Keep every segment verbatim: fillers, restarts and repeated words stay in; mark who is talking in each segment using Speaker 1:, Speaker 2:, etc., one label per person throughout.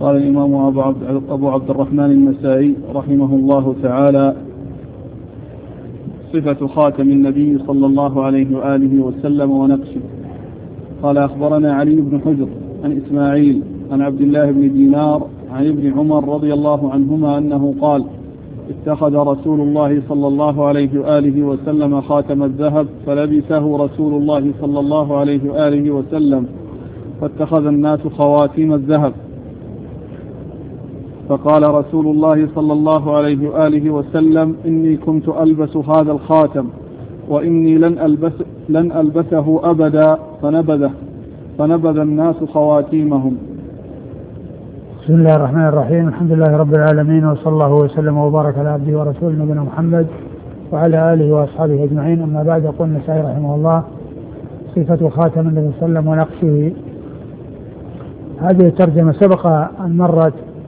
Speaker 1: قال الإمام أبو عبد, أبو عبد الرحمن النسائي رحمه الله تعالى: صفة خاتم النبي صلى الله عليه وآله وسلم ونقشه. قال: أخبرنا علي بن حجر عن إسماعيل عن عبد الله بن دينار عن ابن عمر رضي الله عنهما أنه قال: اتخذ رسول الله صلى الله عليه وآله وسلم خاتم الذهب فلبسه رسول الله صلى الله عليه وآله وسلم، فاتخذ الناس خواتيم الذهب، فقال رسول الله صلى الله عليه وآله وسلم: إني كنت ألبس هذا الخاتم وإني لن, ألبس لن ألبسه أبدا، فنبذه فنبذ الناس خواتيمهم.
Speaker 2: بسم الله الرحمن الرحيم. الحمد لله رب العالمين، وصلى الله وسلم وبارك على عبده ورسوله نبينا محمد وعلى آله وأصحابه أجمعين. أما بعد، يقول النسائي رحمه الله: صفة خاتم النبي صلى الله عليه وسلم ونقشه. هذه الترجمة سبق أن مرت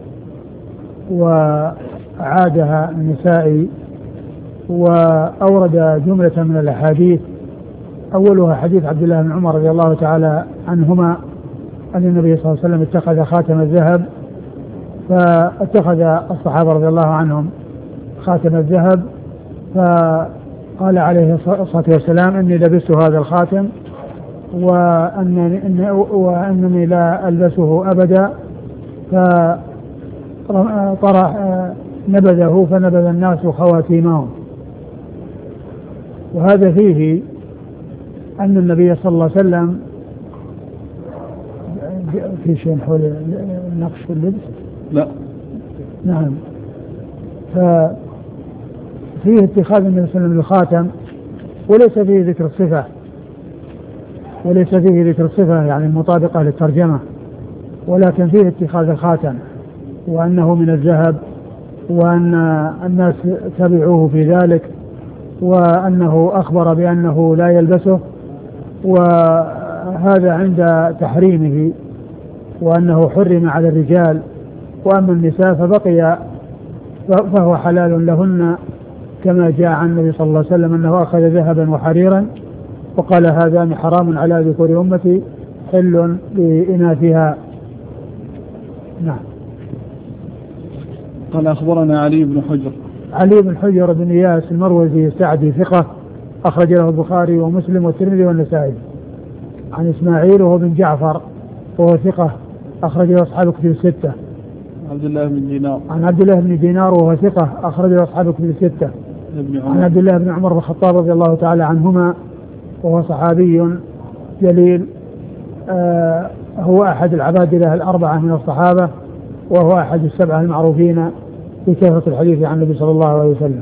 Speaker 2: وعادها النسائي، وأورد جملة من الأحاديث، أولها حديث عبد الله بن عمر رضي الله تعالى عنهما أن النبي صلى الله عليه وسلم اتخذ خاتم الذهب، فاتخذ الصحابة رضي الله عنهم خاتم الذهب، فقال عليه الصلاة والسلام: إني لبست هذا الخاتم وأنني, وأنني لا ألبسه أبدا، فطرح نبذه فنبذ الناس خواتيمهم. وهذا فيه أن النبي صلى الله عليه وسلم في شيء حول النقش في اللبس؟
Speaker 1: لا.
Speaker 2: نعم. ففيه اتخاذ النبي صلى الله عليه وسلم للخاتم، وليس فيه ذكر الصفة، وليس فيه ذكر الصفة يعني المطابقة للترجمة، ولكن فيه اتخاذ الخاتم وأنه من الذهب، وأن الناس تبعوه في ذلك، وأنه أخبر بأنه لا يلبسه، وهذا عند تحريمه، وأنه حرم على الرجال، وأما النساء فبقي فهو حلال لهن، كما جاء عن النبي صلى الله عليه وسلم أنه أخذ ذهبا وحريرا وقال: هذان حرام على ذكور أمتي حل لإناثها. نعم.
Speaker 1: قال: أخبرنا علي بن حجر.
Speaker 2: علي بن حجر بن إياس المروزي السعدي ثقة، أخرج له البخاري ومسلم والترمذي والنسائي. عن إسماعيل وهو بن جعفر وهو ثقة، أخرج له أصحاب كتب الستة.
Speaker 1: عبد الله بن دينار.
Speaker 2: عن عبد الله بن دينار وهو ثقة، أخرج له أصحاب كتب الستة. عن عبد الله بن عمر بن الخطاب رضي الله تعالى عنهما وهو صحابي جليل، آه هو أحد العبادلة الأربعة من الصحابة، وهو أحد السبعة المعروفين بكثرة الحديث عن النبي صلى الله عليه وسلم.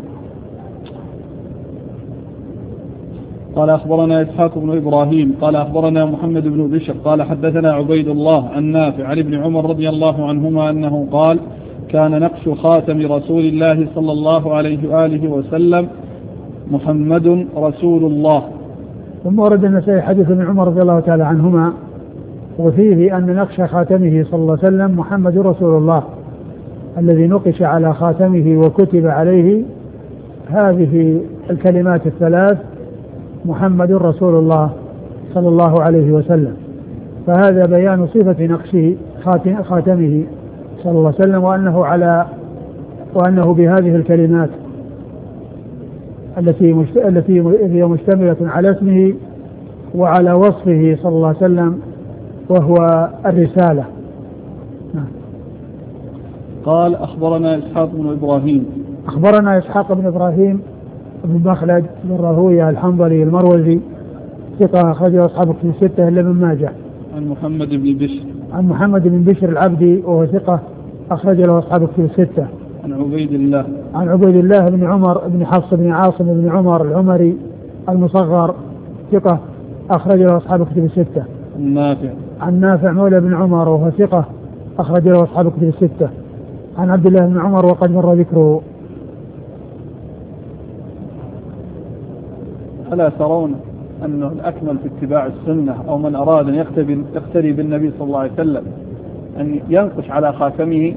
Speaker 1: قال: أخبرنا إسحاق بن إبراهيم قال: أخبرنا محمد بن بشر قال: حدثنا عبيد الله عن نافع عن ابن عمر رضي الله عنهما أنه قال: كان نقش خاتم رسول الله صلى الله عليه وآله وسلم: محمد رسول الله.
Speaker 2: ثم ورد النسائي حديث ابن عمر رضي الله تعالى عنهما، وفيه أن نقش خاتمه صلى الله عليه وسلم محمد رسول الله، الذي نقش على خاتمه وكتب عليه هذه الكلمات الثلاث: محمد رسول الله صلى الله عليه وسلم. فهذا بيان صفة نقشه خاتمه صلى الله عليه وسلم، وأنه على وأنه بهذه الكلمات التي التي هي مشتملة على اسمه وعلى وصفه صلى الله عليه وسلم، وهو الرسالة.
Speaker 1: قال: أخبرنا إسحاق بن إبراهيم.
Speaker 2: أخبرنا إسحاق بن إبراهيم بن مخلد بن راهويه الحنظلي المروزي ثقة، أخرجه أصحاب الكتب الستة إلا ابن ماجه.
Speaker 1: عن محمد بن بشر.
Speaker 2: عن محمد بن بشر العبدي وهو ثقة، أخرج له أصحاب الكتب الستة.
Speaker 1: عن عبيد الله.
Speaker 2: عن عبيد الله بن عمر بن حفص بن عاصم بن عمر العمري المصغر ثقة، أخرج له أصحاب الكتب الستة.
Speaker 1: عن نافع.
Speaker 2: عن نافع مولى بن عمر وهو ثقة، أخرج له أصحاب الكتب الستة. عن عبد الله بن عمر وقد مر ذكره.
Speaker 1: ألا ترون أنه الأكمل في اتباع السنة، أو من أراد أن يقتدي بالنبي صلى الله عليه وسلم، أن ينقش على خاتمه؟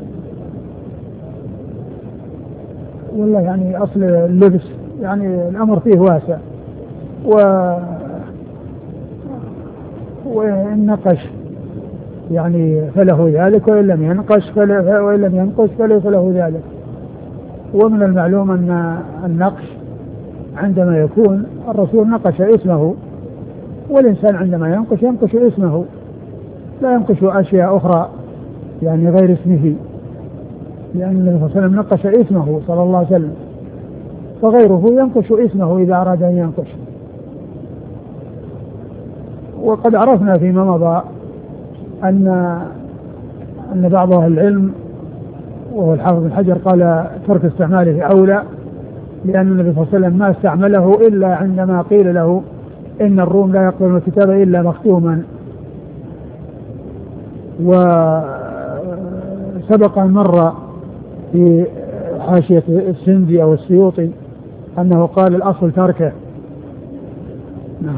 Speaker 2: والله يعني أصل اللبس يعني الأمر فيه واسع، و والنقش يعني فله ذلك، وإن لم ينقش وإن لم ينقش فليس له ذلك. ومن المعلوم أن النقش عندما يكون الرسول نقش اسمه، والإنسان عندما ينقش ينقش اسمه، لا ينقش أشياء أخرى يعني غير اسمه، لأن النبي صلى الله عليه وسلم نقش اسمه صلى الله عليه وسلم، فغيره ينقش اسمه إذا أراد أن ينقش. وقد عرفنا فيما مضى أن أن بعض أهل العلم وهو الحافظ بن حجر قال ترك استعماله أولى، لأن النبي صلى الله عليه وسلم ما استعمله إلا عندما قيل له إن الروم لا يقبلون الكتاب إلا مختوما. وسبق مرة في حاشية السندي أو السيوطي أنه قال الأصل تركه. نعم.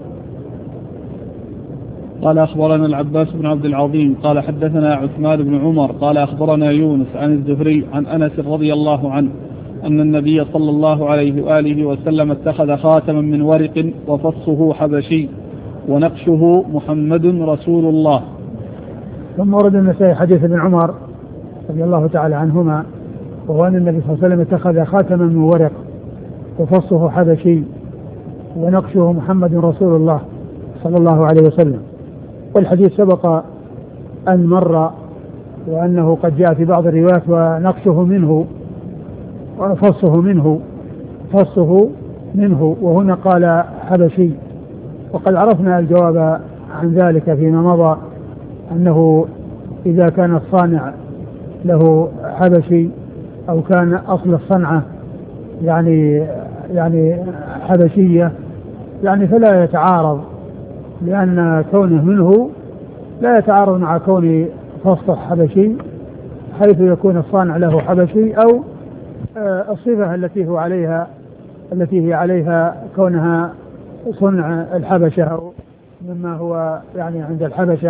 Speaker 1: قال أخبرنا العباس بن عبد العظيم قال حدثنا عثمان بن عمر قال أخبرنا يونس عن الزهري عن أنس رضي الله عنه أن النبي صلى الله عليه وآله وسلم اتخذ خاتما من ورق وفصه حبشي ونقشه محمد رسول الله.
Speaker 2: ثم ورد النسائي حديث ابن عمر رضي الله تعالى عنهما، وهو أن النبي صلى الله عليه وسلم اتخذ خاتما من ورق وفصه حبشي ونقشه محمد رسول الله صلى الله عليه وسلم. والحديث سبق أن مر، وأنه قد جاء في بعض الروايات ونقشه منه وفصه منه فصه منه وهنا قال حبشي. وقد عرفنا الجواب عن ذلك فيما مضى، أنه إذا كان الصانع له حبشي أو كان أصل الصنعة يعني يعني حبشية يعني فلا يتعارض، لأن كونه منه لا يتعارض مع كون فصل حبشي، حيث يكون الصانع له حبشي أو الصفة التي هو عليها التي هي عليها كونها صنع الحبشة أو مما هو يعني عند الحبشة.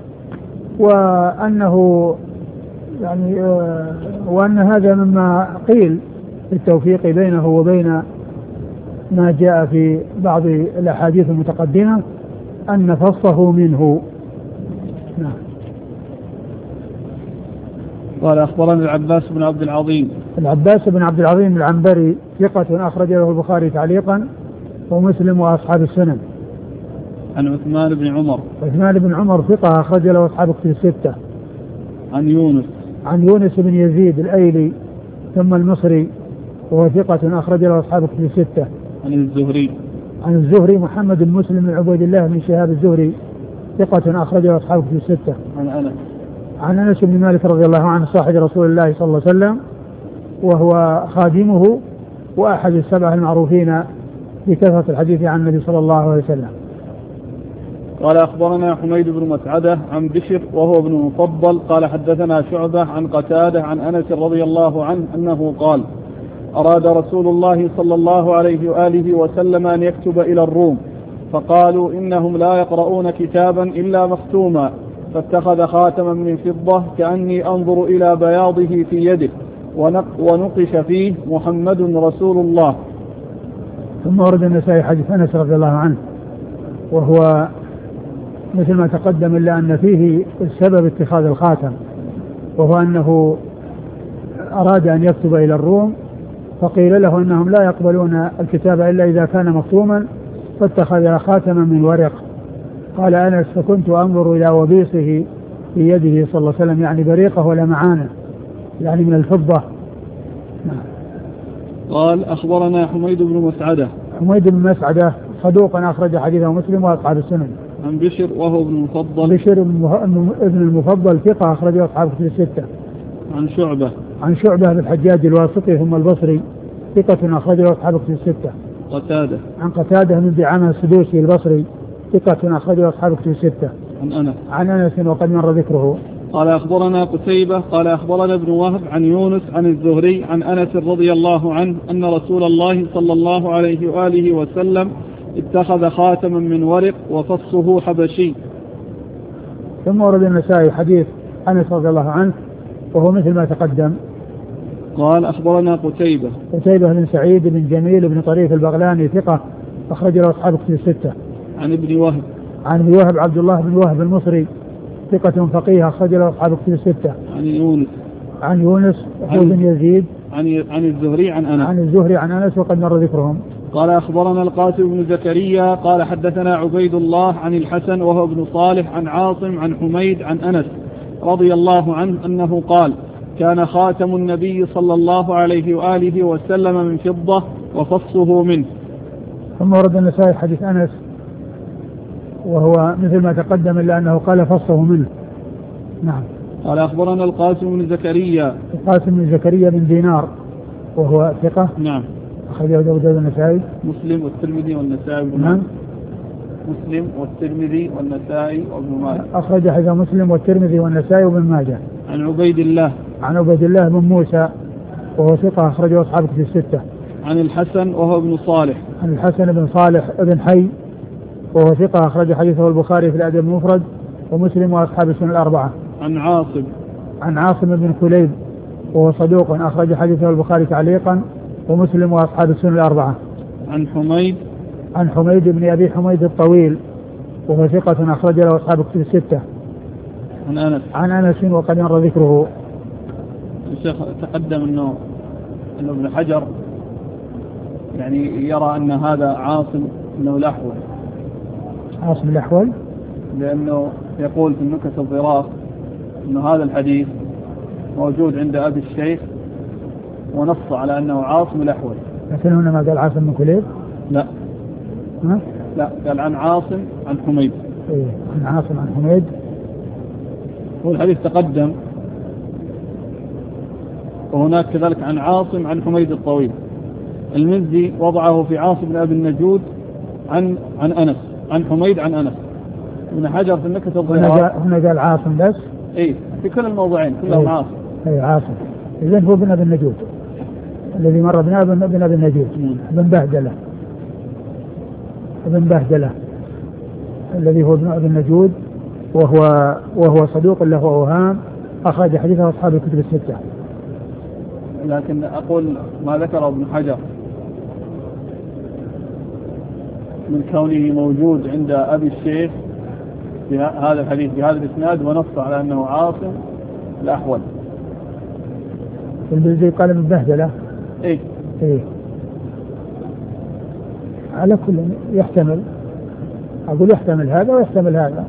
Speaker 2: وأنه يعني وأن هذا مما قيل التوفيق بينه وبين ما جاء في بعض الأحاديث المتقدمة أن فصه منه. نعم.
Speaker 1: قال أخبرنا العباس بن عبد العظيم
Speaker 2: العباس بن عبد العظيم العنبري ثقة أخرج له البخاري تعليقا ومسلم وأصحاب السنن.
Speaker 1: عن عثمان بن عمر
Speaker 2: عثمان بن عمر ثقة أخرج له أصحاب الكتب الستة.
Speaker 1: عن يونس
Speaker 2: عن يونس بن يزيد الأيلي ثم المصري وهو ثقة أخرج له أصحاب الكتب الستة.
Speaker 1: عن الزهري
Speaker 2: عن الزهري محمد بن مسلم بن عبيد الله بن شهاب الزهري ثقة أخرج له أصحاب الكتب الستة.
Speaker 1: عن أنس
Speaker 2: عن أنس بن مالك رضي الله عنه صاحب رسول الله صلى الله عليه وسلم، وهو خادمه وأحد السبعة المعروفين بكثرة الحديث عن النبي صلى الله عليه وسلم.
Speaker 1: قال أخبرنا حميد بن مسعدة عن بشر وهو ابن مفضل قال حدثنا شعبة عن قتادة عن أنس رضي الله عنه أنه قال أراد رسول الله صلى الله عليه وآله وسلم أن يكتب إلى الروم، فقالوا إنهم لا يقرؤون كتابا إلا مختوما، فاتخذ خاتما من فضة كأني أنظر إلى بياضه في يده ونقش فيه محمد رسول الله.
Speaker 2: ثم ورد النسائي حديث أنس رضي الله عنه وهو مثل ما تقدم، إلا أن فيه السبب اتخاذ الخاتم، وهو أنه أراد أن يكتب إلى الروم فقيل له أنهم لا يقبلون الكتاب إلا إذا كان مختوما، فاتخذ خاتما من ورق. قال أنس فكنت أنظر إلى وبيصه في يده صلى الله عليه وسلم، يعني بريقه ولا معانه يعني من الفضة.
Speaker 1: قال أخبرنا حميد بن مسعدة
Speaker 2: حميد بن مسعدة صدوق أخرج حديثه مسلم وأصحاب السنن.
Speaker 1: عن بشر وهو ابن المفضل
Speaker 2: بشر ابن المفضل ثقة أخرجه أصحاب الكتب الستة.
Speaker 1: عن شعبة
Speaker 2: عن شعبة بن الحجاج الواسطي ثم البصري ثقة أخرجه أصحاب الكتب الستة.
Speaker 1: قتادة
Speaker 2: عن قتادة بن دعامة السدوسي البصري ثقة أخرجه أصحاب الكتب الستة.
Speaker 1: عن أنس
Speaker 2: عن أنس وقد مر ذكره.
Speaker 1: قال أخبرنا قتيبة قال أخبرنا ابن وهب عن يونس عن الزهري عن أنس رضي الله عنه أن رسول الله صلى الله عليه وآله وسلم اتخذ خاتما من ورق وفصه حبشي.
Speaker 2: ثم ورد النسائي حديث أنس رضي الله عنه وهو مثل ما تقدم.
Speaker 1: قال أخبرنا قتيبة
Speaker 2: قتيبة بن سعيد بن جميل بن طريف البغلاني ثقة أخرج له أصحاب الكتب الستة.
Speaker 1: عن ابن وهب
Speaker 2: عن ابن وهب عبد الله بن وهب المصري ثقة فقيه أخرج له أصحاب الكتب الستة.
Speaker 1: عن يونس
Speaker 2: عن يونس بن يزيد
Speaker 1: عن عن الزهري عن أنس
Speaker 2: عن الزهري عن أنس وقد مر ذكرهم.
Speaker 1: قال أخبرنا القاسم بن زكريا قال حدثنا عبيد الله عن الحسن وهو ابن صالح عن عاصم عن حميد عن أنس رضي الله عنه أنه قال كان خاتم النبي صلى الله عليه وآله وسلم من فضة وفصه منه.
Speaker 2: ثم ورد النسائي حديث أنس وهو مثل ما تقدم إلا أنه قال فصه منه. نعم.
Speaker 1: قال أخبرنا القاسم بن زكريا
Speaker 2: القاسم بن زكريا بن دينار وهو ثقة.
Speaker 1: نعم.
Speaker 2: أخرجه أبو داود النسائي
Speaker 1: مسلم والترمذي والنسائي.
Speaker 2: نعم.
Speaker 1: مسلم والترمذي والنسائي وابن ماجه.
Speaker 2: أخرج حديث مسلم والترمذي والنسائي وابن ماجه.
Speaker 1: عن عبيد الله
Speaker 2: عن عبيد الله بن موسى وهو ثقة أخرجه أصحاب الكتب الستة.
Speaker 1: عن الحسن وهو ابن صالح
Speaker 2: عن الحسن بن صالح ابن حي وهو ثقة أخرج حديثه البخاري في الأدب المفرد ومسلم وأصحاب السنن الأربعة.
Speaker 1: عن عاصم
Speaker 2: عن عاصم بن كليب وهو صدوق أخرج حديثه البخاري تعليقا ومسلم وأصحاب السنن الأربعة.
Speaker 1: عن حميد
Speaker 2: عن حميد بن أبي حميد الطويل وهو ثقة أخرج له أصحاب الكتب الستة.
Speaker 1: عن أنس
Speaker 2: عن أنس وقد مر ذكره.
Speaker 1: الشيخ تقدم أنه أنه ابن حجر يعني يرى أن هذا عاصم أنه الأحول.
Speaker 2: عاصم الأحول
Speaker 1: لأنه يقول في النكت الظراف أنه هذا الحديث موجود عند أبي الشيخ ونص على أنه عاصم الأحول.
Speaker 2: لكن هنا ما قال عاصم بن كليب.
Speaker 1: لا
Speaker 2: ها؟
Speaker 1: لا قال عن عاصم عن حميد.
Speaker 2: إيه عن عاصم عن حميد.
Speaker 1: والحديث تقدم وهناك كذلك عن عاصم عن حميد الطويل. المزي وضعه في عاصم بن أبي النجود عن عن أنس عن حميد عن أنس. ابن حجر في النكت الظراف
Speaker 2: هنا قال عاصم بس.
Speaker 1: إيه في كل الموضعين كلهم
Speaker 2: إيه.
Speaker 1: عاصم.
Speaker 2: إيه عاصم. إذن هو ابن أبي النجود الذي مر بنا ابن أبي النجود ابن بهدلة ابن بهدلة الذي هو ابن أبي النجود وهو وهو صدوق له أوهام أخرج حديثه أصحاب الكتب الستة.
Speaker 1: لكن أقول ما ذكره ابن حجر من كونه موجود عند أبي الشيخ في هذا الحديث بهذا الإسناد ونص على أنه عاصم الأحول.
Speaker 2: الذي قال ابن بهدلة.
Speaker 1: إيه
Speaker 2: إيه على كل يحتمل أقول يحتمل هذا ويحتمل هذا.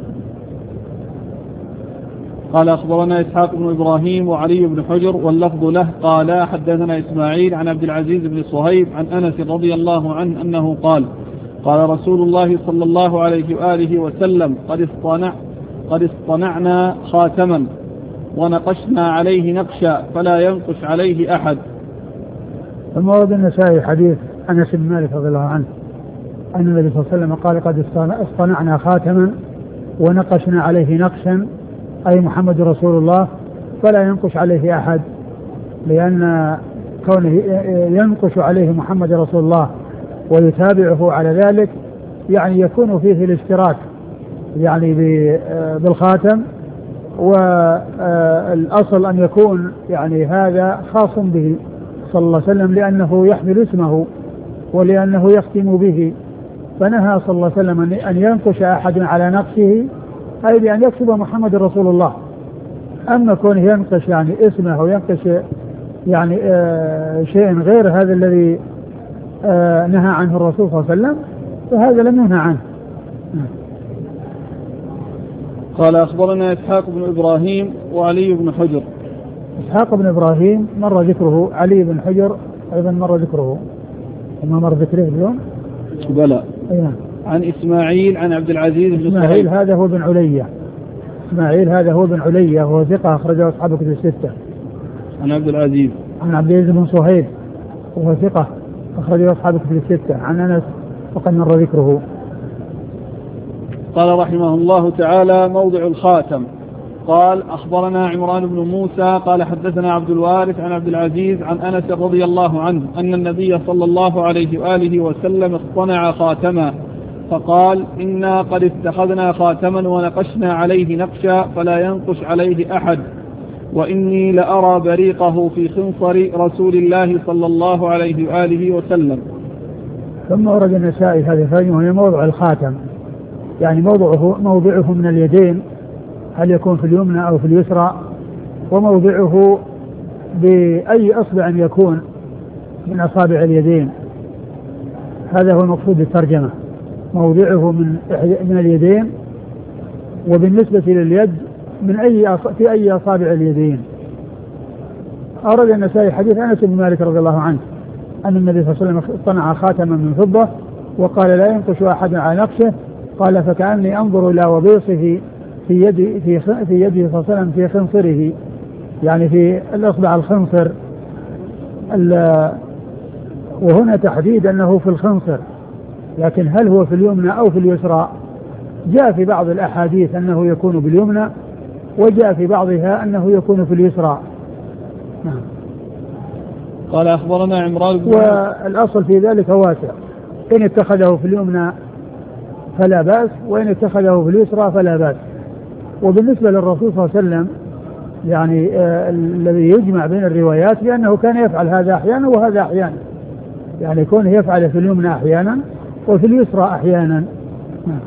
Speaker 1: قال أخبرنا إسحاق بن إبراهيم وعلي بن حجر واللفظ له قال حدثنا إسماعيل عن عبد العزيز بن صهيب عن أنس رضي الله عنه أنه قال قال رسول الله صلى الله عليه وآله وسلم قد اصطنع قد اصطنعنا خاتما ونقشنا عليه نقشا فلا ينقش عليه أحد.
Speaker 2: ثم ورد النسائي حديث أنس بن مالك رضي الله عنه أن النبي صلى الله عليه وسلم قال قد اصطنعنا خاتما ونقشنا عليه نقشا أي محمد رسول الله فلا ينقش عليه أحد، لأن كونه ينقش عليه محمد رسول الله ويتابعه على ذلك يعني يكون فيه الاشتراك يعني بالخاتم، والأصل أن يكون يعني هذا خاص به صلى الله عليه وسلم لأنه يحمل اسمه ولأنه يختم به، فنهى صلى الله عليه وسلم أن ينقش أحد على نقشه أي بأن يكتب محمد رسول الله. أما كونه ينقش يعني اسمه وينقش يعني آه شيء غير هذا الذي آه نهى عنه الرسول صلى الله عليه وسلم فهذا لم ينهى عنه.
Speaker 1: قال أخبرنا إسحاق بن إبراهيم وعلي بن حجر.
Speaker 2: إسحاق بن إبراهيم مر ذكره، علي بن حجر أيضا مر ذكره، وما مر ذكره اليوم
Speaker 1: بلى.
Speaker 2: أيها.
Speaker 1: عن إسماعيل عن عبد العزيز بن صهيب.
Speaker 2: إسماعيل هذا هو بن علية. إسماعيل هذا هو بن علية وهو ثقة أخرجه أصحاب الكتب الستة.
Speaker 1: عن عبد العزيز.
Speaker 2: عن عبد العزيز بن صهيب وهو ثقة أخرجه أصحاب الكتب الستة. عن أنس وقد مر ذكره.
Speaker 1: قال رحمه الله تعالى: موضع الخاتم. قال: أخبرنا عمران بن موسى قال حدثنا عبد الوارث عن عبد العزيز عن أنس رضي الله عنه أن النبي صلى الله عليه وآله وسلم اصطنع خاتما فقال: إنا قد اتخذنا خاتما ونقشنا عليه نقشا فلا ينقش عليه أحد، وإني لأرى بريقه في خنصر رسول الله صلى الله عليه وآله وسلم.
Speaker 2: ثم ورد النسائي هذا الفهم وهي موضع الخاتم، يعني موضعه موضعه من اليدين هل يكون في اليمنى أو في اليسرى، وموضعه بأي أصبع يكون من أصابع اليدين. هذا هو المقصود بالترجمة، موضعه من من اليدين، وبالنسبة لليد من أي في أي أصابع اليدين. أورد النسائي حديث أنس بن مالك رضي الله عنه أن النبي صلى الله عليه وسلم صنع خاتما من فضة وقال لا ينقش أحد على نقشه، قال فكأني أنظر إلى وبيصه في يد في في يده صلى الله عليه وسلم في خنصره، يعني في الأصبع الخنصر، وهنا تحديد أنه في الخنصر، لكن هل هو في اليمنى أو في اليسرى؟ جاء في بعض الأحاديث أنه يكون باليمنى، وجاء في بعضها أنه يكون في اليسرى. نعم.
Speaker 1: قال أخبرنا عمران بن
Speaker 2: والأصل في ذلك واسع، إن اتخذه في اليمنى فلا بأس، وإن اتخذه في اليسرى فلا بأس. وبالنسبة للرسول صلى الله عليه وسلم يعني آه الذي يجمع بين الروايات بأنه كان يفعل هذا أحيانا وهذا أحيانا، يعني يكون يفعل في اليمنى أحيانا وفي اليسرى أحيانا. نعم.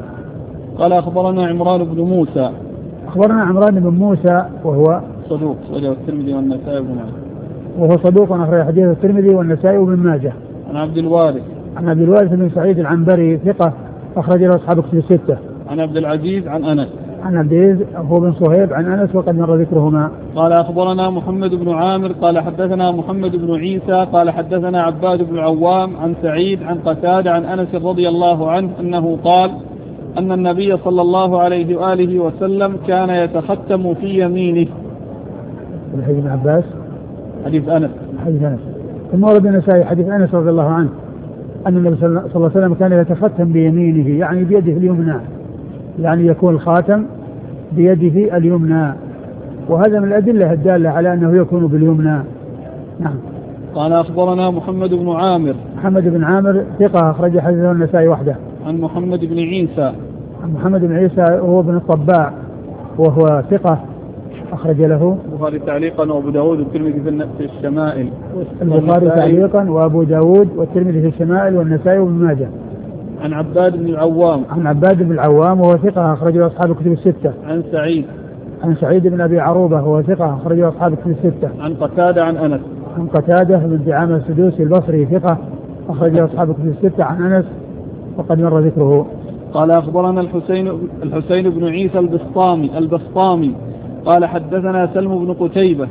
Speaker 1: قال أخبرنا عمران بن موسى.
Speaker 2: أخبرنا عمران بن موسى وهو
Speaker 1: صدوق وجه الترمذي والنسائي وابن ماجه.
Speaker 2: وهو صدوق أخرج حديث الترمذي والنسائي وابن ماجه.
Speaker 1: عن عبد الوارث.
Speaker 2: عن عبد الوارث بن سعيد العنبري ثقة أخرج له أصحاب كتب الستة.
Speaker 1: عن عبد العزيز عن أنس.
Speaker 2: عن عبد العزيز هو بن صهيب عن أنس وقد مر ذكرهما.
Speaker 1: قال أخبرنا محمد بن عامر قال حدثنا محمد بن عيسى قال حدثنا عباد بن العوام عن سعيد عن قتادة عن أنس رضي الله عنه أنه قال أن النبي صلى الله عليه وآله وسلم كان يتختم في يمينه.
Speaker 2: حديث ابن عباس.
Speaker 1: حديث أنس.
Speaker 2: حديث أنس. ثم ورد النسائي حديث أنس رضي الله عنه أن النبي صلى الله عليه وسلم كان يتختم بيمينه، يعني بيده اليمنى، يعني يكون الخاتم بيده اليمنى، وهذا من الأدلة الدالة على أنه يكون باليمنى. نعم.
Speaker 1: قال أخبرنا محمد بن عامر.
Speaker 2: محمد بن عامر ثقة أخرج حديثه النسائي وحده.
Speaker 1: عن محمد بن عيسى.
Speaker 2: عن محمد بن عيسى هو ابن الطباع وهو ثقة أخرج له
Speaker 1: البخاري تعليقا وأبو داود والترمذي في الشمائل.
Speaker 2: البخاري تعليقا وأبو داود والترمذي في الشمائل والنسائي وابن ماجه.
Speaker 1: عن عباد بن العوام.
Speaker 2: عن عباد بن العوام وهو ثقة أخرج له أصحاب الكتب الستة.
Speaker 1: عن سعيد.
Speaker 2: عن سعيد بن أبي عروبة وهو ثقة أخرج له أصحاب الكتب الستة.
Speaker 1: عن قتادة عن أنس.
Speaker 2: عن قتادة بن دعامة السدوسي البصري ثقة أخرج له أصحاب الكتب الستة عن أنس وقد مر ذكره.
Speaker 1: قال أخبرنا الحسين الحسين بن عيسى البسطامي البسطامي قال حدثنا سلم بن قتيبة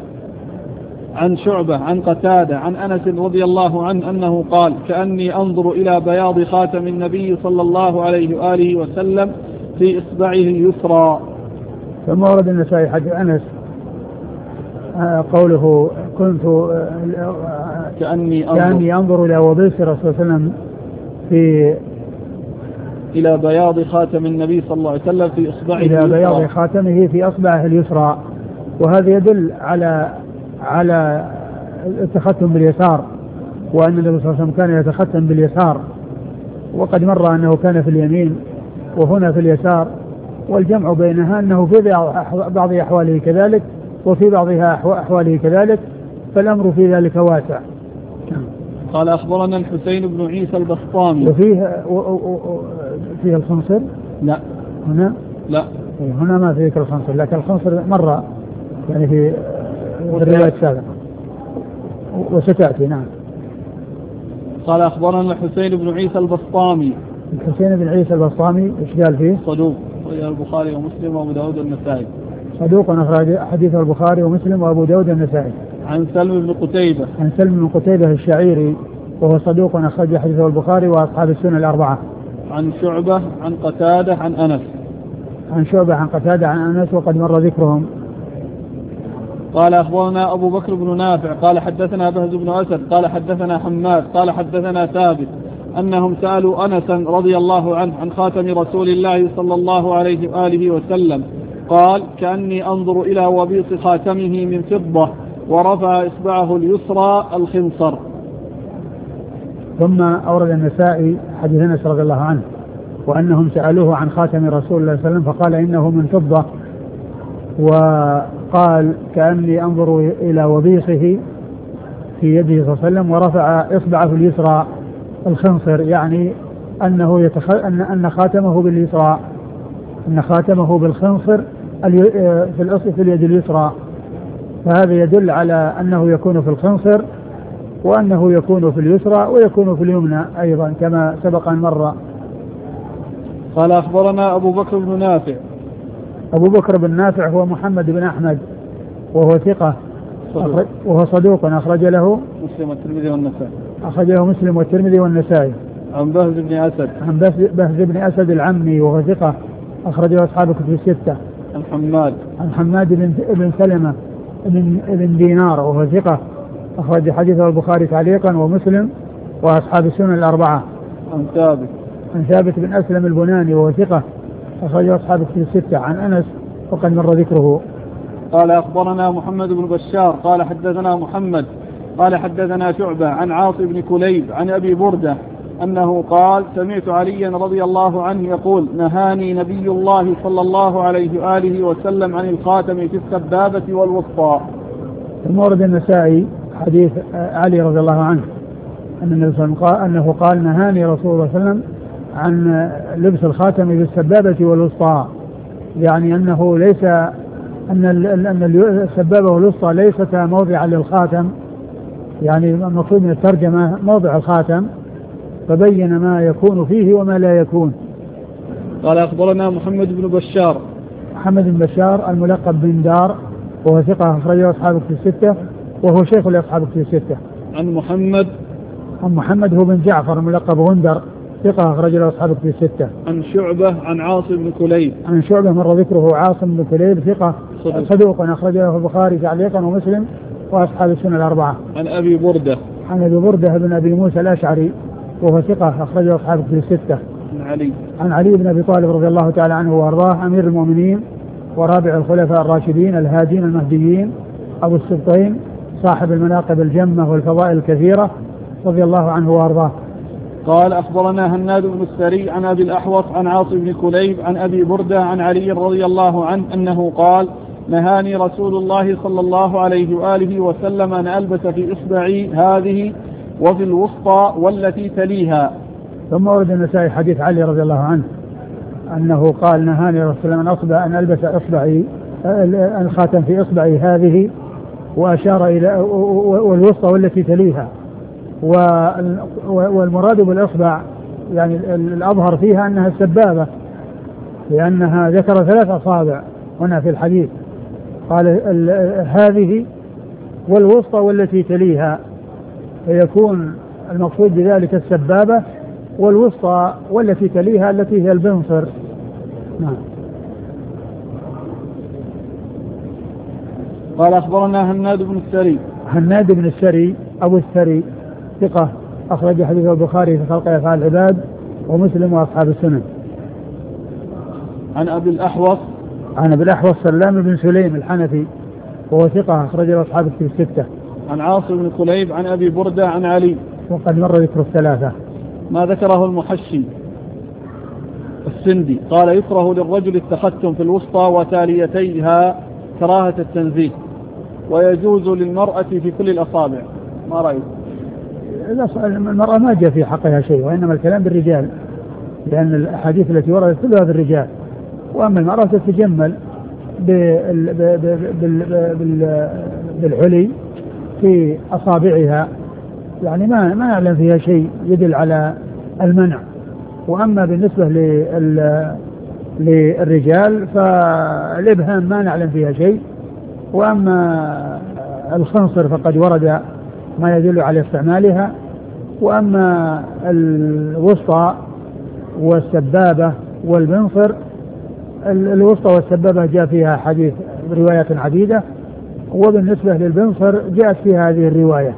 Speaker 1: عن شعبة عن قتادة عن أنس رضي الله عنه أنه قال كأني أنظر إلى بياض خاتم النبي صلى الله عليه وآله وسلم في إصبعه اليسرى.
Speaker 2: ثم ورد النسائي حديث أنس قوله كنت
Speaker 1: كأني أنظر,
Speaker 2: كأني أنظر إلى وبيص الرسول صلى الله عليه وسلم في
Speaker 1: إلى بياض خاتم النبي صلى الله عليه وسلم في إصبعه
Speaker 2: إلى بياض خاتمه في أصبعه اليسرى، وهذا يدل على على التختم باليسار، وأن النبي صلى الله عليه وسلم كان يتختم باليسار، وقد مر أنه كان في اليمين وهنا في اليسار، والجمع بينها أنه في بعض أحواله كذلك وفي بعضها أحواله كذلك، فالأمر في ذلك واسع.
Speaker 1: قال أخبرنا الحسين بن عيسى البسطامي.
Speaker 2: وفيه و و و فيه الخنصر؟
Speaker 1: لا.
Speaker 2: هنا؟
Speaker 1: لا.
Speaker 2: هنا ما فيه الخنصر، لكن الخنصر مرة يعني في الرواية السابقة وستأتي. نعم.
Speaker 1: قال أخبرنا الحسين بن عيسى البسطامي.
Speaker 2: الحسين بن عيسى البسطامي إيش قال فيه؟
Speaker 1: صدوق وجه البخاري ومسلم وأبو داود والنسائي. صدوق
Speaker 2: أخرج حديث البخاري ومسلم وأبو داود والنسائي.
Speaker 1: عن سلم بن قتيبة.
Speaker 2: عن سلم بن قتيبة الشعيري وهو صدوق أخرج حديثه البخاري وأصحاب السنة الأربعة.
Speaker 1: عن شعبة عن قتادة عن أنس.
Speaker 2: عن شعبة عن قتادة عن أنس وقد مر ذكرهم.
Speaker 1: قال أخبرنا أبو بكر بن نافع قال حدثنا بهز بن أسد قال حدثنا حماد قال حدثنا ثابت أنهم سألوا أنسا رضي الله عنه عن خاتم رسول الله صلى الله عليه وآله وسلم، قال كأني أنظر إلى وبيص خاتمه من فضة ورفع إصبعه اليسرى الخنصر.
Speaker 2: ثم أورد النسائي حديث أنس رضي الله عنه وأنهم سألوه عن خاتم رسول الله صلى الله عليه وسلم فقال إنه من فضة، وقال كأني أنظر إلى وبيصه في يده صلى الله عليه وسلم ورفع إصبعه اليسرى الخنصر، يعني أنه يتخ... أن... أن خاتمه باليسرى، أن خاتمه بالخنصر في الأصل في اليد اليسرى، فهذا يدل على أنه يكون في الخنصر، وأنه يكون في اليسرى ويكون في اليمنى أيضا كما سبق أن مر.
Speaker 1: قال أخبرنا أبو بكر بن نافع.
Speaker 2: أبو بكر بن نافع هو محمد بن أحمد وهو ثقة
Speaker 1: صدوق.
Speaker 2: وهو صدوق أخرج له
Speaker 1: مسلم والترمذي والنسائي.
Speaker 2: أخرج له مسلم والترمذي والنسائي.
Speaker 1: عن بهز بن أسد.
Speaker 2: عن بهز بن أسد العمي وهو ثقة أخرج له أصحاب الكتب الستة.
Speaker 1: عن حماد.
Speaker 2: عن حماد بن بن سلمة بن بن دينار وهو ثقة أخرج حديثه البخاري تعليقا ومسلم وأصحاب السنن الأربعة.
Speaker 1: عن ثابت.
Speaker 2: عن ثابت بن أسلم البناني وهو ثقة أخرج أصحاب الكتب الستة. عن أنس وقد مر ذكره.
Speaker 1: قال أخبرنا محمد بن بشار قال حدثنا محمد قال حدثنا شعبة عن عاصم بن كليب عن أبي بردة أنه قال سمعت عليا رضي الله عنه يقول نهاني نبي الله صلى الله عليه وآله وسلم عن الخاتم في السبابة والوسطى.
Speaker 2: المورد النسائي حديث علي رضي الله عنه أن النبي صلى الله عليه وسلم أنه قال نهاني رسول الله صلى الله عليه وسلم عن لبس الخاتم في السبابة والوسطى، يعني أنه ليس أن أن السبابة والوسطى ليست موضعا للخاتم، يعني المقصود من الترجمة موضع الخاتم، فبين ما يكون فيه وما لا يكون.
Speaker 1: قال أخبرنا محمد بن بشار.
Speaker 2: محمد بن بشار الملقب بن دار وهو ثقة أخرجه أصحاب الكتب الستة وهو شيخ لأصحاب الكتب الستة.
Speaker 1: عن محمد.
Speaker 2: عن محمد هو بن جعفر الملقب غندر ثقة أخرج له أصحاب الكتب الستة.
Speaker 1: عن شعبة عن عاصم بن كليب.
Speaker 2: عن شعبة مر ذكره. عاصم بن كليب ثقة صدوق, صدوق أخرج له البخاري تعليقا ومسلم وأصحاب السنن الأربعة.
Speaker 1: عن أبي بردة.
Speaker 2: عن أبي بردة بن أبي موسى الأشعري وهو ثقة أخرج له أصحاب الكتب الستة.
Speaker 1: عن علي.
Speaker 2: عن علي بن أبي طالب رضي الله تعالى عنه وأرضاه أمير المؤمنين ورابع الخلفاء الراشدين الهادين المهديين أبو السبطين صاحب المناقب الجمة والفضائل الكثيرة رضي الله عنه وأرضاه.
Speaker 1: قال أخبرنا هناد بن السري عن أبي الأحوص عن عاصم بن كليب عن أبي بردة عن علي رضي الله عنه أنه قال نهاني رسول الله صلى الله عليه وآله وسلم أن ألبس في إصبعي هذه وفي الوسطى والتي تليها.
Speaker 2: ثم ورد النسائي حديث علي رضي الله عنه أنه قال نهاني رسول الله أن أن ألبس إصبعي الخاتم في إصبعي هذه وأشار إلى والوسطى والتي تليها، والمراد بالإصبع يعني الأظهر فيها أنها السبابة، لأنها ذكر ثلاث أصابع هنا في الحديث، قال هذه والوسطى والتي تليها، فيكون المقصود بذلك السبابة والوسطى والتي تليها التي هي البنصر. نعم.
Speaker 1: قال أخبرنا هناد بن السري.
Speaker 2: هناد بن السري أبو السري ثقة أخرج حديثه البخاري في خلق أفعال العباد ومسلم وأصحاب السنن.
Speaker 1: عن أبي الأحوص.
Speaker 2: عن أبي الأحوص سلام بن سليم الحنفي وهو ثقة أخرج له أصحاب الكتب الستة.
Speaker 1: عن عاصم بن كليب عن أبي بردة عن علي
Speaker 2: وقد مر ذكر الثلاثة.
Speaker 1: ما ذكره المحشي السندي قال يكره للرجل التختم في الوسطى وتاليتيها كراهة التنزيه، ويجوز للمرأة في كل الأصابع. ما رأيك؟
Speaker 2: المرأة ما جاء في حقها شيء، وإنما الكلام بالرجال، لأن الأحاديث التي وردت كلها بالرجال، وأما المرأة تتجمل بالعلي في أصابعها، يعني ما ما نعلم فيها شيء يدل على المنع. وأما بالنسبة للرجال فالإبهام ما نعلم فيها شيء، وأما الخنصر فقد ورد ما يدل على استعمالها، وأما الوسطى والسبابة والبنصر، الوسطى والسبابة جاء فيها حديث روايات عديدة، وبالنسبة للبنصر جاءت فيها هذه الرواية.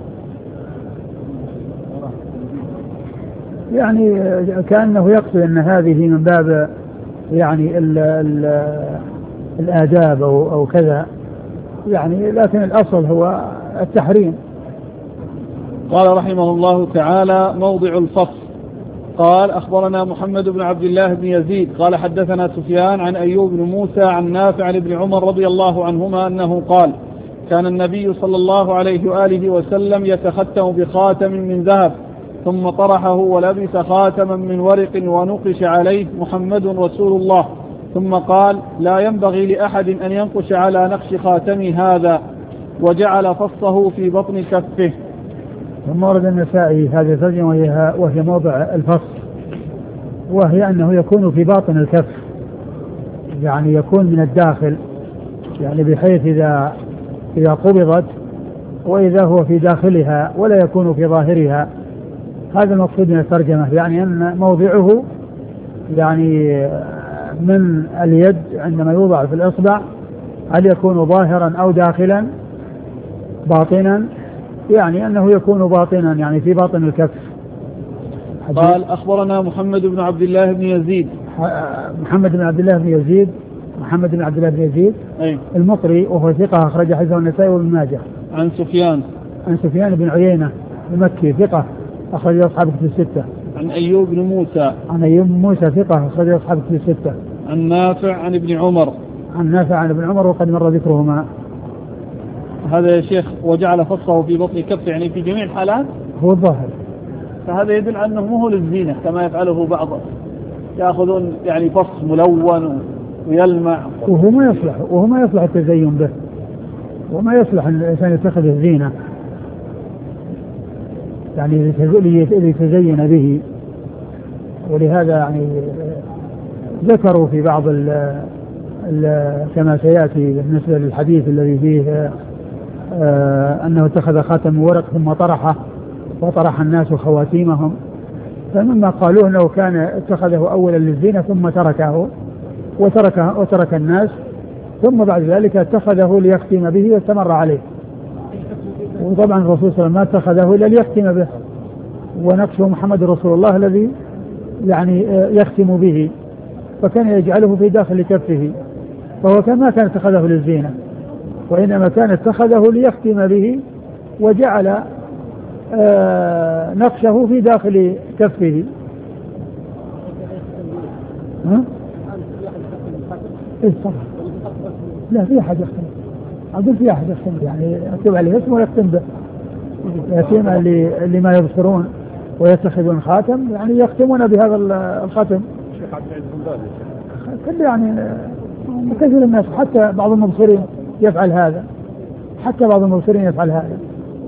Speaker 2: يعني كأنه يقصد أن هذه من باب يعني ال ال الآداب أو, أو كذا يعني، لكن الأصل هو التحريم.
Speaker 1: قال رحمه الله تعالى موضع الفصل. قال أخبرنا محمد بن عبد الله بن يزيد قال حدثنا سفيان عن أيوب بن موسى عن نافع عن ابن عمر رضي الله عنهما أنه قال كان النبي صلى الله عليه وآله وسلم يتختم بخاتم من ذهب ثم طرحه ولبس خاتما من ورق ونقش عليه محمد رسول الله ثم قال: لا ينبغي لأحد أن ينقش على نقش خاتمي هذا، وجعل فصه في بطن كفه.
Speaker 2: ثم ورد النسائي هذه الترجمة وهي, وهي موضع الفص، وهي أنه يكون في باطن الكف، يعني يكون من الداخل، يعني بحيث إذا إذا قبضت وإذا هو في داخلها ولا يكون في ظاهرها. هذا المقصود من الترجمة، يعني أن موضعه يعني من اليد عندما يوضع في الإصبع هل يكون ظاهرا أو داخلا باطنا، يعني أنه يكون باطنا يعني في باطن الكف.
Speaker 1: قال: أخبرنا محمد بن عبد الله بن يزيد.
Speaker 2: محمد بن عبد الله بن يزيد محمد بن عبد الله بن يزيد
Speaker 1: أي
Speaker 2: المقري، وهو ثقة أخرج حديثه النسائي وابن ماجه.
Speaker 1: عن سفيان
Speaker 2: عن سفيان بن عيينة المكي ثقة أخرج أصحاب كتب الستة.
Speaker 1: عن أيوب بن موسى
Speaker 2: عن أيوب موسى ثقة أخرج أصحاب كتب الستة.
Speaker 1: عن نافع عن ابن عمر
Speaker 2: عن نافع عن ابن عمر وقد مر ذكرهما.
Speaker 1: هذا يا شيخ وجعل فصه في بطن كف، يعني في جميع الحالات
Speaker 2: هو الظاهر،
Speaker 1: فهذا يدل على أنه مو للزينة كما يفعله بعض، يأخذون يعني فص ملون ويلمع،
Speaker 2: وهو ما يصلح وهو ما يصلح التزين به، وما يصلح أن الإنسان يتخذ الزينة يعني ليتزين به. ولهذا يعني ذكروا في بعض ال ال كما سيأتي بالنسبة للحديث الذي فيه آه أنه اتخذ خاتم ورق ثم طرحه وطرح الناس خواتيمهم، فمما قالوه أنه كان اتخذه أولا للزينة ثم تركه وترك, وترك الناس، ثم بعد ذلك اتخذه ليختم به واستمر عليه. وطبعا الرسول صلى الله عليه وسلم ما اتخذه إلا ليختم به، ونقشه محمد رسول الله الذي يعني يختم به، فكان يجعله في داخل كفه، فهو كما كان اتخذه للزينة، وإنما كان اتخذه ليختم به وجعل آه نقشه في داخل كفه. ها؟ إيه طبعا. لا في أحد يختم، أقول في أحد يختم يعني يكتب عليه اسمه ويختم به، يتيم اللي, اللي ما يبصرون ويتخذون خاتم يعني يختمون بهذا الخاتم. كل يعني كثير الناس حتى بعض المبصرين يفعل هذا، حتى بعض المبصرين يفعل هذا.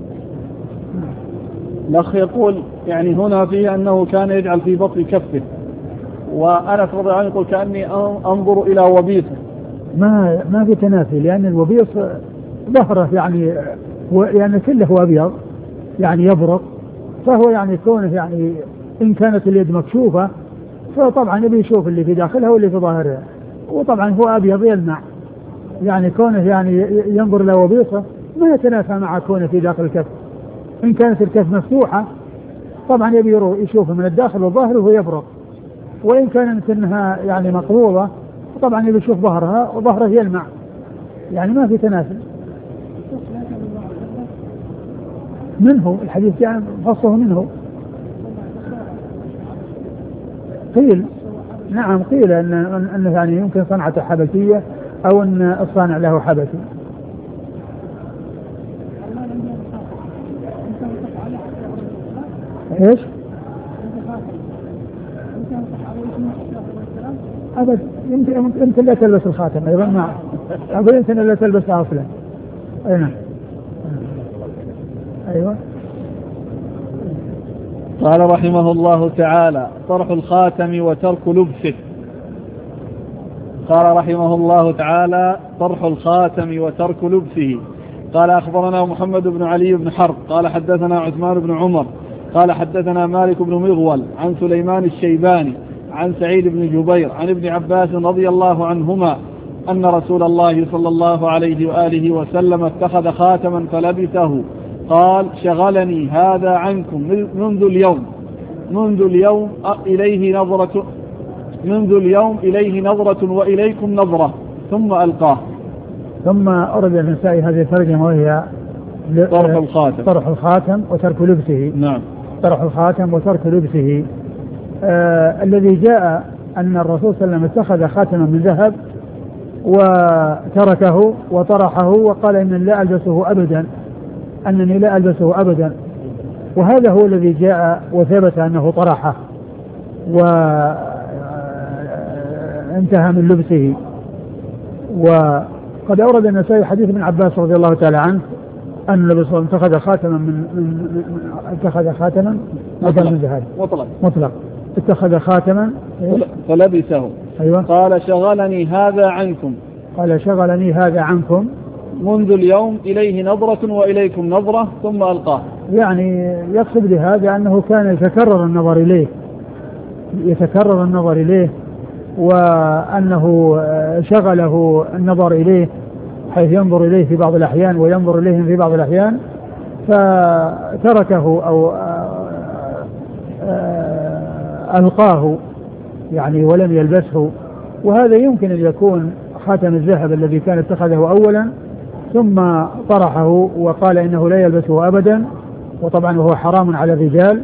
Speaker 1: الأخ يقول يعني هنا فيه أنه كان يجعل في بطن كفه، وأنس رضي الله عنه يقول كأني أنظر إلى وبيصه.
Speaker 2: ما ما في تنافي، لأن الوبيص ظهره يعني يعني كله أبيض يعني يبرق، فهو يعني كونه يعني إن كانت اليد مكشوفة فطبعا يبي يشوف اللي في داخلها واللي في ظاهرها، وطبعا هو أبيض يلمع، يعني كونه يعني ينظر إلى وبيصه ما يتنافى مع كونه في داخل الكف. إن كانت الكف مفتوحة طبعا يبي يشوف من الداخل والظاهر وهو يبرق، وإن كانت إنها يعني مقبوضة طبعا يبي يشوف ظهرها وظهره يلمع، يعني ما في تنافي. منه الحديث جاء فصه منه، قيل نعم قيل أن أنه يعني يمكن صنعة حبشية أو أن الصانع له حبشي. ايش؟ أبد يمكن يمكن لا تلبس الخاتم أيضا، ما أقول يمكن لا تلبسها أصلا. أي نعم. أيوة.
Speaker 1: قال رحمه الله تعالى: طرح الخاتم وترك لبسه. قال رحمه الله تعالى: طرح الخاتم وترك لبسه. قال: أخبرنا محمد بن علي بن حرب قال حدثنا عثمان بن عمر قال حدثنا مالك بن مغول عن سليمان الشيباني عن سعيد بن جبير عن ابن عباس رضي الله عنهما أن رسول الله صلى الله عليه وآله وسلم اتخذ خاتما فلبسه، قال: شغلني هذا عنكم منذ اليوم منذ اليوم إليه نظرة منذ اليوم إليه نظرة وإليكم نظرة، ثم ألقاه.
Speaker 2: ثم أرد النسائي هذه الترجمة وهي
Speaker 1: طرح الخاتم
Speaker 2: طرح الخاتم وترك لبسه.
Speaker 1: نعم.
Speaker 2: طرح الخاتم وترك لبسه. آه الذي جاء أن الرسول صلى الله عليه وسلم اتخذ خاتما من ذهب وتركه وطرحه وقال إن لا ألبسه أبدا، أنني لا ألبسه أبدا، وهذا هو الذي جاء وثبت أنه طرحه. و انتهى من لبسه. وقد أورد النسائي حديث ابن عباس رضي الله تعالى عنه أن النبي صلى الله عليه وسلم اتخذ خاتما من, من, من اتخذ خاتما
Speaker 1: مطلق
Speaker 2: من ذهب
Speaker 1: مطلق
Speaker 2: مطلق اتخذ خاتما
Speaker 1: فلبسه.
Speaker 2: أيوة.
Speaker 1: قال شغلني هذا عنكم
Speaker 2: قال شغلني هذا عنكم
Speaker 1: منذ اليوم إليه نظرة وإليكم نظرة ثم ألقاه.
Speaker 2: يعني يقصد بهذا أنه كان يتكرر النظر إليه يتكرر النظر إليه وأنه شغله النظر إليه حيث ينظر إليه في بعض الأحيان وينظر إليهم في بعض الأحيان فتركه أو ألقاه يعني ولم يلبسه. وهذا يمكن أن يكون خاتم الذهب الذي كان اتخذه أولا ثم طرحه وقال إنه لا يلبسه أبدا، وطبعا هو حرام على الرجال.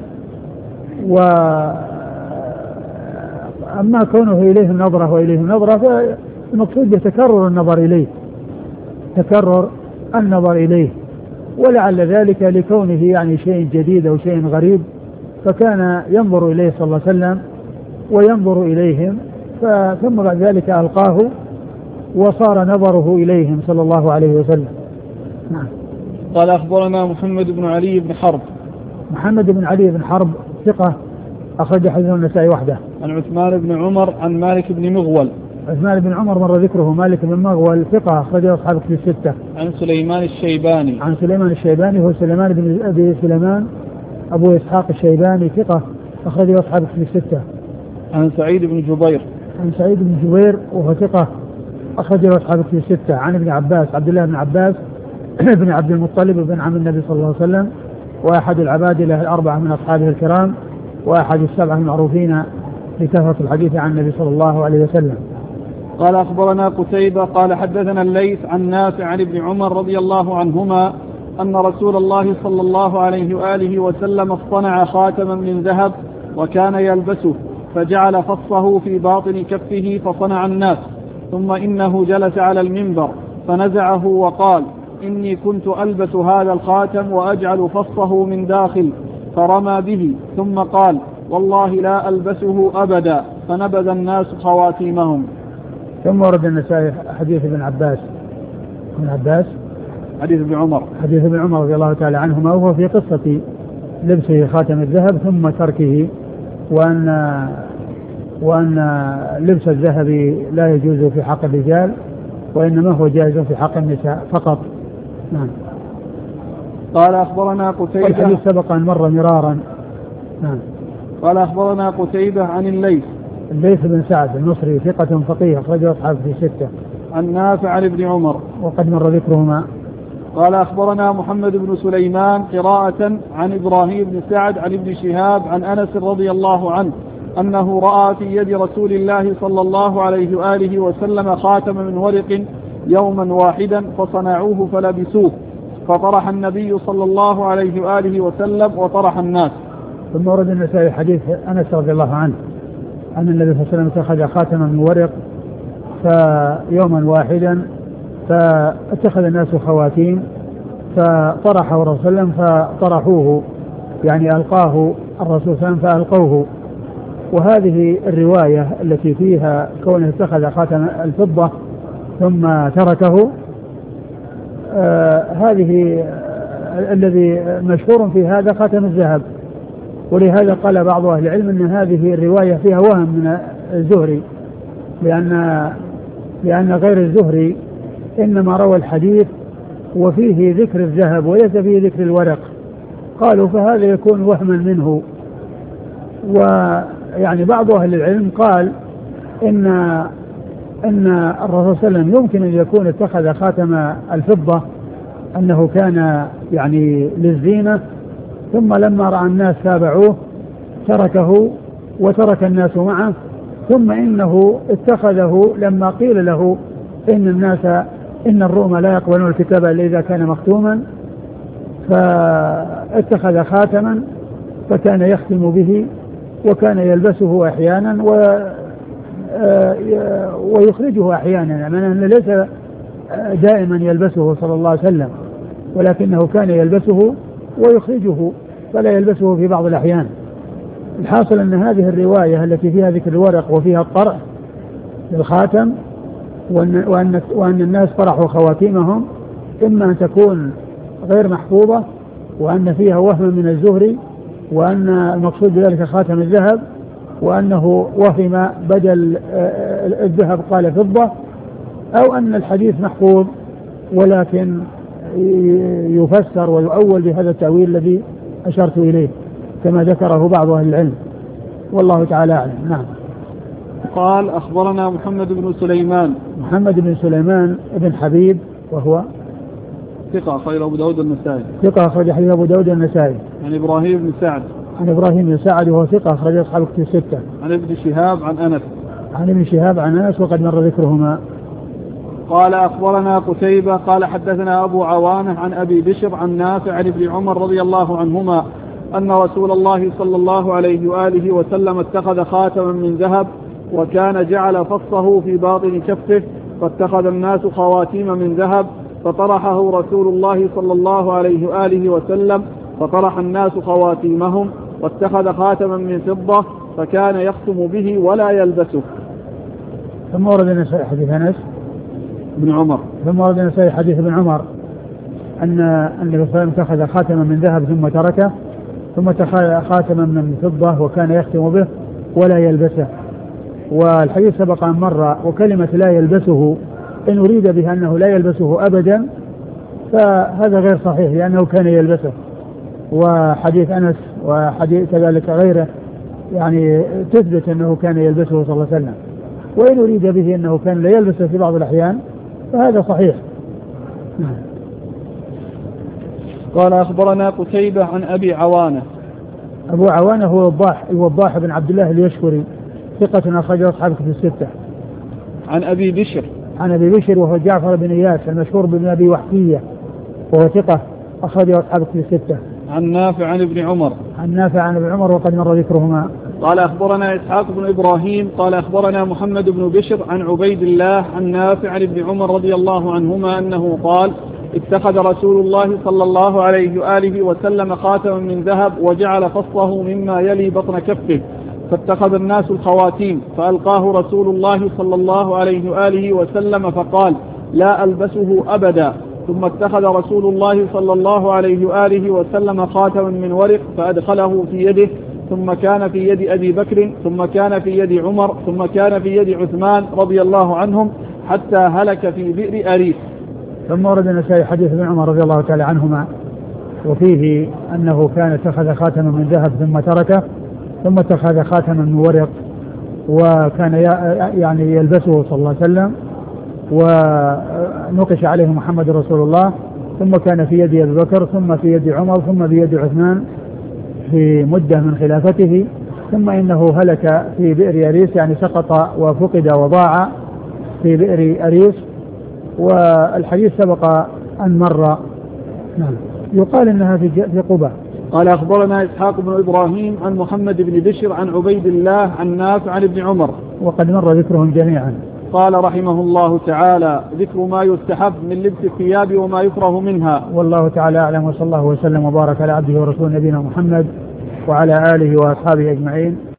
Speaker 2: وأما كونه إليه النظرة وإليه النظرة فالمقصود بتكرر النظر إليه تكرر النظر إليه، ولعل ذلك لكونه يعني شيء جديد أو شيء غريب فكان ينظر إليه صلى الله عليه وسلم وينظر إليهم ثم بعد ذلك ألقاه وصار نظره إليهم صلى الله عليه وسلم. نعم.
Speaker 1: قال أخبرنا محمد بن علي بن حرب.
Speaker 2: محمد بن علي بن حرب ثقة أخرج حديثه النسائي وحده.
Speaker 1: عن عثمان بن عمر عن مالك بن مغول.
Speaker 2: عثمان بن عمر مر ذكره. مالك بن مغول ثقة أخرجه أصحاب الكتب الستة.
Speaker 1: عن سليمان الشيباني.
Speaker 2: عن سليمان الشيباني هو سليمان بن أبي سليمان أبو إسحاق الشيباني ثقة أخرجه أصحاب الكتب الستة.
Speaker 1: عن سعيد بن جبير.
Speaker 2: عن سعيد بن جبير وهو ثقة أخرجه أصحاب الكتب الستة. عن ابن عباس عبد الله بن عباس بن عبد المطلب بن عم النبي صلى الله عليه وسلم وأحد العبادلة الأربعة من أصحابه الكرام وأحد السبعة المعروفين بكثرة الحديث عن النبي صلى الله عليه وسلم.
Speaker 1: قال أخبرنا قتيبة قال حدثنا الليث عن نافع عن ابن عمر رضي الله عنهما أن رسول الله صلى الله عليه وآله وسلم اصطنع خاتما من ذهب وكان يلبسه فجعل فصه في باطن كفه فصنع الناس، ثم إنه جلس على المنبر فنزعه وقال إني كنت ألبس هذا الخاتم وأجعل فصه من داخل، فرمى به ثم قال والله لا ألبسه أبدا، فنبذ الناس خواتيمهم.
Speaker 2: ثم ورد النسائي حديث ابن عباس ابن عباس
Speaker 1: حديث ابن عمر
Speaker 2: حديث ابن عمر رضي الله تعالى عنهما وهو في قصة لبسه خاتم الذهب ثم تركه، وأن وأن لبس الذهب لا يجوز في حق الرجال وإنما هو جائز في حق النساء فقط. نعم.
Speaker 1: قال أخبرنا قتيبة.
Speaker 2: الحديث سبق أن مر مرارا. نعم.
Speaker 1: قال أخبرنا قتيبة عن الليث.
Speaker 2: الليث بن سعد المصري ثقة فقيه أخرجه أصحابه في ستة.
Speaker 1: عن نافع عن ابن عمر
Speaker 2: وقد مر ذكرهما.
Speaker 1: قال أخبرنا محمد بن سليمان قراءة عن إبراهيم بن سعد عن ابن شهاب عن أنس رضي الله عنه أنه رأى في يد رسول الله صلى الله عليه وآله وسلم خاتم من ورق يوما واحدا فصنعوه فلبسوه، فطرح النبي صلى الله عليه وآله وسلم وطرح الناس.
Speaker 2: ثم ورد النسائي حديث أنس رضي الله عنه أن النبي صلى الله عليه وسلم اتخذ خاتما من ورق فيوما واحدا فاتخذ الناس خواتيم فطرحه الرسول صلى الله عليه وسلم فطرحوه يعني ألقاه الرسول صلى الله عليه وسلم فألقوه. وهذه الرواية التي فيها كونه اتخذ خاتم الفضة ثم تركه آه هذه آه الذي مشهور في هذا خاتم الذهب، ولهذا قال بعض أهل العلم أن هذه الرواية فيها وهم من الزهري لأن لأن غير الزهري إنما روى الحديث وفيه ذكر الذهب وليس فيه ذكر الورق، قالوا فهذا يكون وهما منه. ويعني بعض أهل العلم قال إن إن الرسول صلى الله عليه وسلم يمكن أن يكون اتخذ خاتم الفضة أنه كان يعني للزينة، ثم لما رأى الناس تابعوه تركه وترك الناس معه، ثم إنه اتخذه لما قيل له إن الناس إن الروم لا يقبلون الكتاب إلا إذا كان مختوما، فاتخذ خاتما فكان يختم به وكان يلبسه أحيانا ويخرجه أحيانا، يعني أنه ليس دائما يلبسه صلى الله عليه وسلم ولكنه كان يلبسه ويخرجه فلا يلبسه في بعض الأحيان. الحاصل أن هذه الرواية التي فيها ذكر الورق وفيها الطرح للخاتم، وأن, وأن, وأن الناس طرحوا خواتيمهم إما أن تكون غير محفوظة وأن فيها وهم من الزهري وأن المقصود بذلك خاتم الذهب، وأنه وهم بدل الذهب قال فضة، أو أن الحديث محفوظ ولكن يفسر ويؤول بهذا التأويل الذي أشرت إليه كما ذكره بعض أهل العلم، والله تعالى أعلم. نعم.
Speaker 1: قال أخبرنا محمد بن سليمان.
Speaker 2: محمد بن سليمان بن حبيب وهو
Speaker 1: ثقة أخرج أبو داود النسائي.
Speaker 2: ثقة أخرج حديث أبو داود النسائي.
Speaker 1: عن إبراهيم بن سعد.
Speaker 2: عن إبراهيم بن سعد وهو ثقة أخرج أصحاب الكتب الستة.
Speaker 1: عن ابن شهاب عن أنس.
Speaker 2: عن ابن شهاب عن أنس وقد مر ذكرهما.
Speaker 1: قال أخبرنا قتيبة قال حدثنا أبو عوانة عن أبي بشر عن نافع عن ابن عمر رضي الله عنهما أن رسول الله صلى الله عليه وآله وسلم اتخذ خاتما من ذهب وكان جعل فصه في باطن كفه، فاتخذ الناس خواتيم من ذهب فطرحه رسول الله صلى الله عليه وآله وسلم، فطرح الناس خواتيمهم واتخذ خاتما من فضة فكان يختم به ولا يلبسه.
Speaker 2: ثم ورد النسائي حديث أنس
Speaker 1: بن عمر.
Speaker 2: ثم ورد النسائي حديث ابن عمر أن النبي صلى الله عليه وسلم اتخذ خاتما من ذهب ثم تركه، ثم اتخذ خاتما من فضة وكان يختم به ولا يلبسه. والحديث سبق أن مر، وكلمة لا يلبسه إن أريد بها أنه لا يلبسه أبدا فهذا غير صحيح لأنه كان يلبسه، وحديث أنس وحديث كذلك غيره يعني تثبت أنه كان يلبسه صلى الله عليه وسلم. وإن أريد به أنه كان لا يلبسه في بعض الأحيان فهذا صحيح.
Speaker 1: قال أخبرنا قتيبة عن أبي عوانة.
Speaker 2: أبو عوانة هو الوضاح الوضاح بن عبد الله اليشكري ثقة أخرج أصحاب الكتب الستة.
Speaker 1: عن أبي بشر.
Speaker 2: عن أبي بشر وهو جعفر بن إياس المشهور بن أبي وحشية وهو ثقة أخرج أصحاب الكتب الستة.
Speaker 1: عن نافع عن ابن عمر.
Speaker 2: عن نافع عن ابن عمر وقد مر ذكرهما.
Speaker 1: قال أخبرنا إسحاق بن إبراهيم قال أخبرنا محمد بن بشر عن عبيد الله عن نافع عن ابن عمر رضي الله عنهما أنه قال اتخذ رسول الله صلى الله عليه وآله وسلم خاتما من ذهب وجعل فصه مما يلي بطن كفه، فاتخذ الناس الخواتيم فألقاه رسول الله صلى الله عليه وآله وسلم فقال لا ألبسه أبدا، ثم اتخذ رسول الله صلى الله عليه وآله وسلم خاتما من ورق فأدخله في يده، ثم كان في يد أبي بكر، ثم كان في يد عمر، ثم كان في يد عثمان رضي الله عنهم حتى هلك في بئر أريس.
Speaker 2: ثم ورد النسائي حديث ابن عمر رضي الله تعالى عنهما وفيه أنه كان اتخذ خاتما من ذهب ثم تركه، ثم اتخذ خاتما من ورق وكان يعني يلبسه صلى الله عليه وسلم ونقش عليه محمد رسول الله، ثم كان في يد أبي بكر، ثم في يد عمر، ثم في يد عثمان في مدة من خلافته، ثم إنه هلك في بئر أريس يعني سقط وفقد وضاع في بئر أريس. والحديث سبق أن مر. نعم. يقال إنها في في قبة.
Speaker 1: قال أخبرنا إسحاق بن إبراهيم عن محمد بن بشر عن عبيد الله عن نافع عن ابن عمر
Speaker 2: وقد مر ذكرهم جميعا.
Speaker 1: قال رحمه الله تعالى ذكر ما يستحب من لبس الثياب وما يكره منها.
Speaker 2: والله تعالى أعلم، وصلى الله وسلم وبارك على عبده ورسوله نبينا محمد وعلى آله وأصحابه أجمعين.